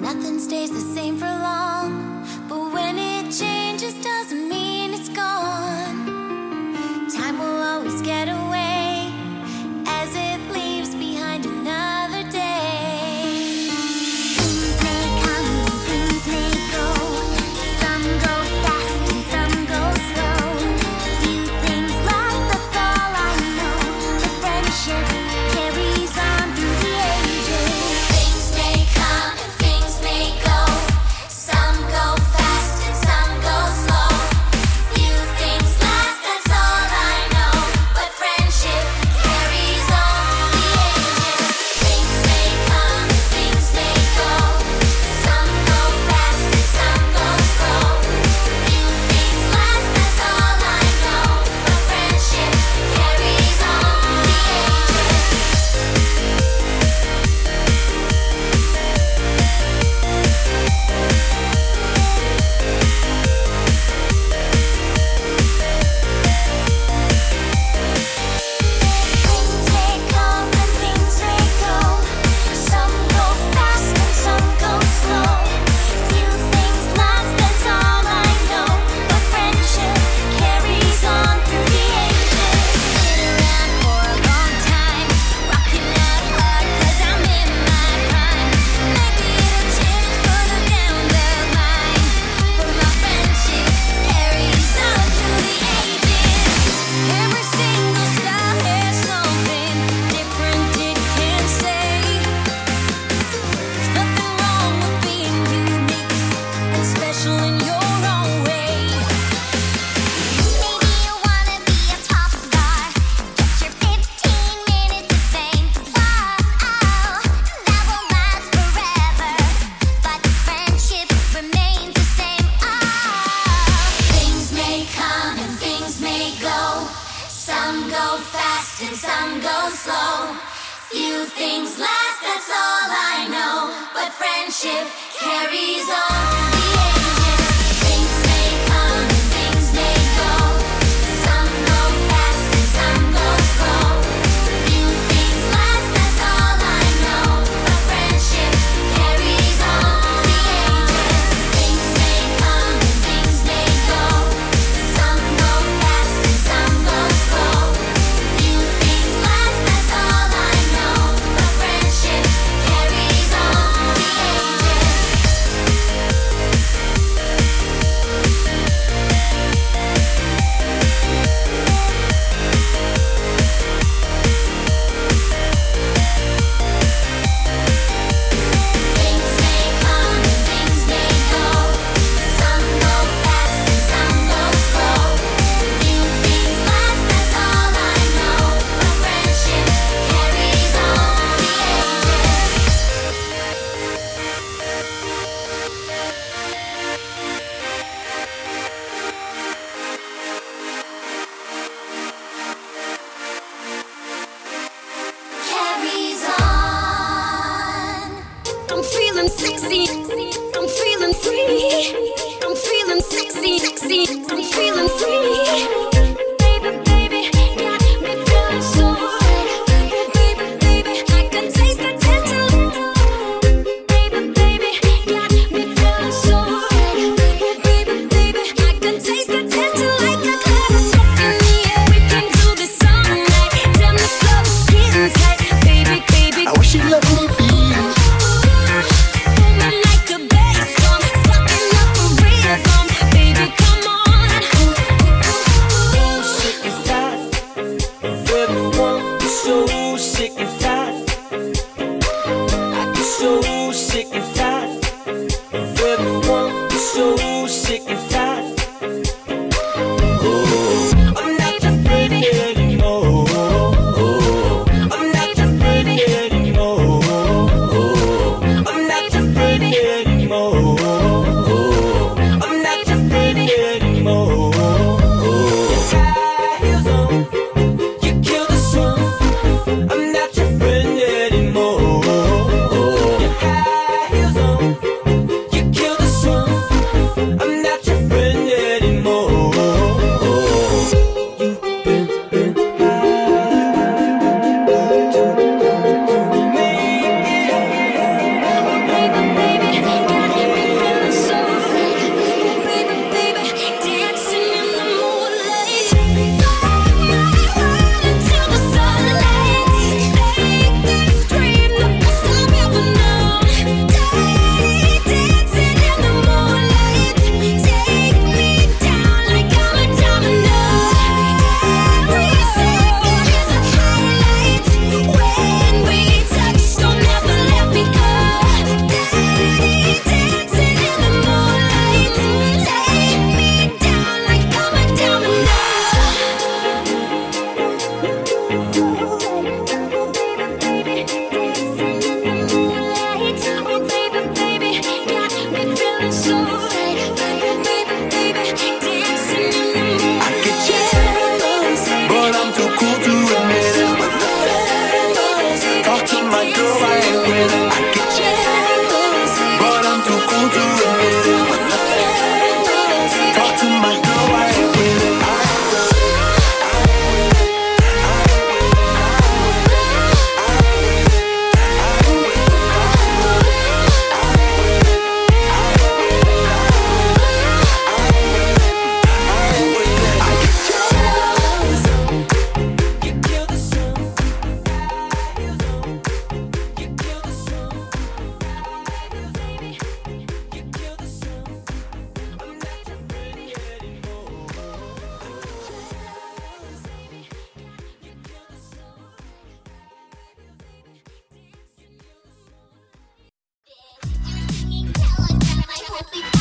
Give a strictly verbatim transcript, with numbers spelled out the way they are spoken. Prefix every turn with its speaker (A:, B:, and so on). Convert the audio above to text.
A: Nothing stays the same for long, but when it changes doesn't mean it's gone. Time will always get away as it leaves behind another day. Things may come and things may go. Some go fast and some go slow. Few things last, that's all I know. The friendship carries on through the ages. Things may come and things may go. Some go fast and some go slow. Few things last, that's all I know. But friendship carries on through the ages. Things may come and things may go. Some go fast and some go slow. Few things last, that's all I know. But friendship carries on through the ages. Things may come and things may go. Some go fast and some go slow. Few things last, that's all I know. But friendship carries on through the ages. Been around for a long time, rocking out hard 'cause I'm in my prime. Maybe it'll change further down the line, but my friendship carries on through the ages. Every single style has something different it can say. There's nothing wrong with being unique and special in your own way. Maybe you wanna be a pop star, get your fifteen minutes of fame. Wow, that won't last forever, but friendship remains the same. Oh, things may come and things may go. Some go fast and some go slow. Few things last, that's all I know. But friendship carries on through the ages. Things may come and things may go. Some go fast and some go slow. Few things last, that's all I know. But friendship carries on through the ages. Things may come and things may go. Some go fast and some go slow. Few things last, that's all I know. But friendship carries on through the ages.
B: too cool to run it. Talk to my girl, I ain't with it. I ain't with it.
A: Tell her, tell her, I hope we